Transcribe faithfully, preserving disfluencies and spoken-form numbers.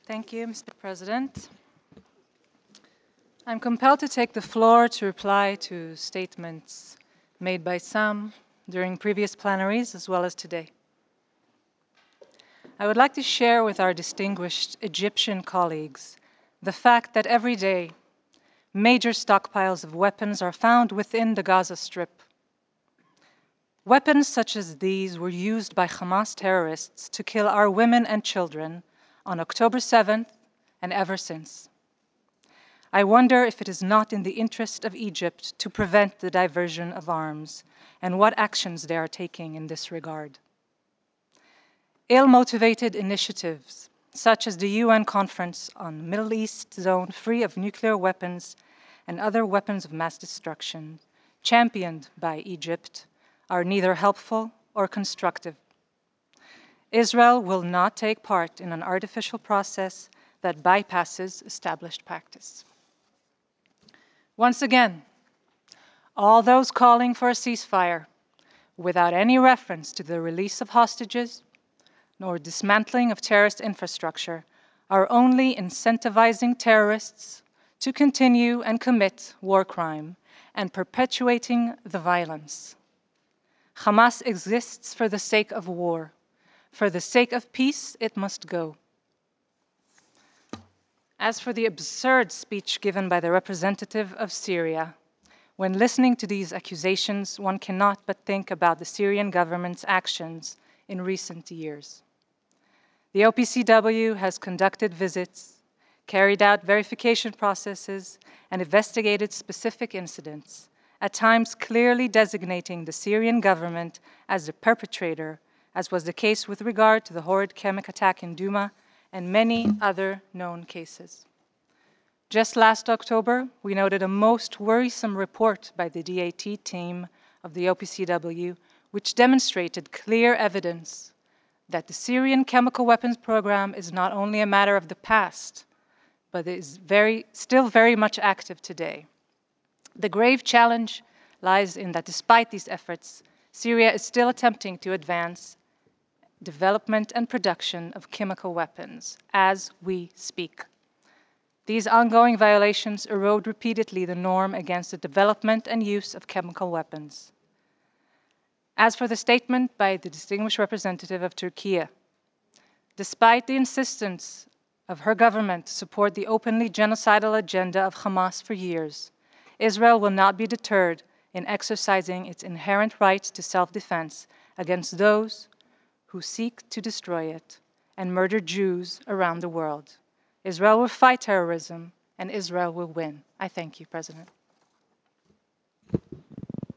Thank you, Mister President. I'm compelled to take the floor to reply to statements made by some during previous plenaries as well as today. I would like to share with our distinguished Egyptian colleagues the fact that every day major stockpiles of weapons are found within the Gaza Strip. Weapons such as these were used by Hamas terrorists to kill our women and children on October seventh and ever since. I wonder if it is not in the interest of Egypt to prevent the diversion of arms and what actions they are taking in this regard. Ill-motivated initiatives, such as the U N Conference on Middle East Zone Free of Nuclear Weapons and Other Weapons of Mass Destruction, championed by Egypt, are neither helpful or constructive. Israel will not take part in an artificial process that bypasses established practice. Once again, all those calling for a ceasefire, without any reference to the release of hostages nor dismantling of terrorist infrastructure, are only incentivizing terrorists to continue and commit war crime and perpetuating the violence. Hamas exists for the sake of war. For the sake of peace, it must go. As for the absurd speech given by the representative of Syria, when listening to these accusations, one cannot but think about the Syrian government's actions in recent years. The O P C W has conducted visits, carried out verification processes, and investigated specific incidents, at times clearly designating the Syrian government as the perpetrator, as was the case with regard to the horrid chemical attack in Douma and many other known cases. Just last October, we noted a most worrisome report by the D A T team of the O P C W, which demonstrated clear evidence that the Syrian chemical weapons program is not only a matter of the past, but is very, still very much active today. The grave challenge lies in that despite these efforts, Syria is still attempting to advance development and production of chemical weapons as we speak. These ongoing violations erode repeatedly the norm against the development and use of chemical weapons. As for the statement by the distinguished representative of Turkey, despite the insistence of her government to support the openly genocidal agenda of Hamas for years, Israel will not be deterred in exercising its inherent right to self-defense against those who seek to destroy it and murder Jews around the world. Israel will fight terrorism, and Israel will win. I thank you, President.